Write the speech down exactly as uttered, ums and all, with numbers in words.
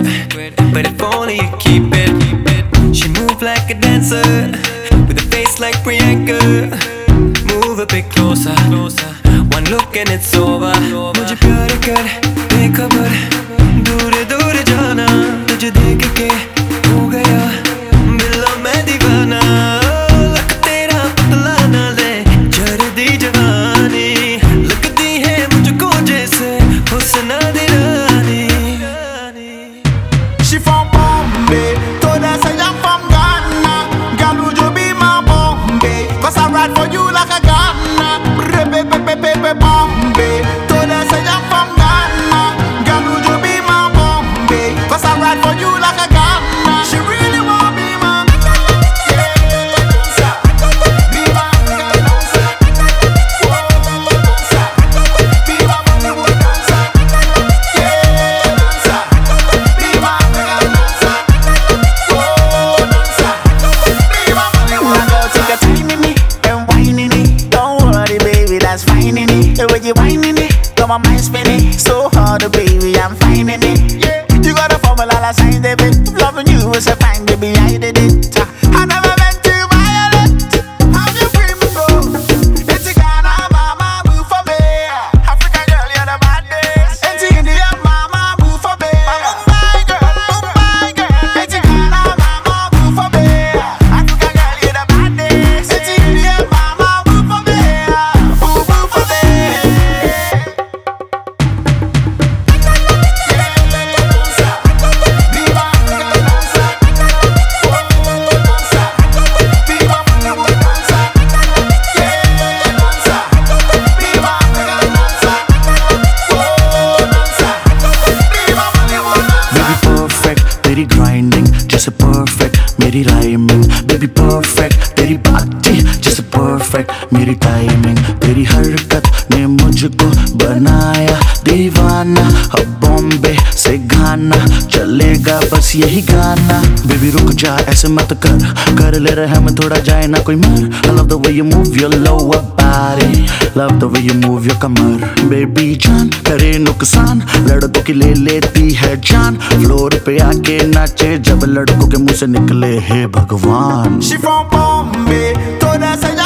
but if only you keep it. She move like a dancer, with a face like Priyanka. Move a bit closer, one look and it's over. मुझे प्यार कर बेखबर, दूर दूर जाना. तुझे देख के हो गया बिल्ला मैं दीवाना. लक तेरा पतला ना ले जर्दी जवानी, लगती है मुझको जैसे हुस्न दीवानी. She from Bombay, told her say I'm from Ghana. Girl, would you be my Bombay? Cause I ride for you like a Ghana. Re-be-be-be-be-be Bombay, told her say I'm from Ghana. Girl, would you be my Bombay? Cause I ride for you like a Ghana. She really want be my dancer. Be my dancer. Dancer. Be my Bollywood dancer. Dancer. Be my dancer. Dancer. Be my Bollywood dancer. Take a time in it and wine in it. Don't worry, baby, that's fine in it. The way you whining it, got my mind spinning. So hard, baby, I'm finding it. Yeah, you got a formula, I signed it. Loving you is a fine, baby, I did it. I never meant to violate. How you free me go? It's a Ghana, mama, move for me. African girl, you're the baddest. It's India, mama, move for me. Mumbai girl, Mumbai girl. It's a Ghana, mama, move for me. African girl, you're the baddest. It's India, mama, move for me. Move, move for me. Baby perfect, तेरी grinding जैसे perfect, मेरी rhyming. Baby perfect, तेरी body जैसे perfect, मेरी timing. तेरी हरकत ने मुझको बनाया दीवाना. अब बॉम्बे से गाना चलेगा बस यही गाना. Baby रुक जा ऐसे मत कर, कर ले रहे हम थोड़ा जाए ना कोई मर. I love the way you move your lower body, love the way you move your Qamar. Baby जान करे नुकसान, लड़कों की ले लेती है जान. फ्लोर पे आके नाचे जब लड़कों के मुंह से निकले हे भगवान. She from Bombay, told her say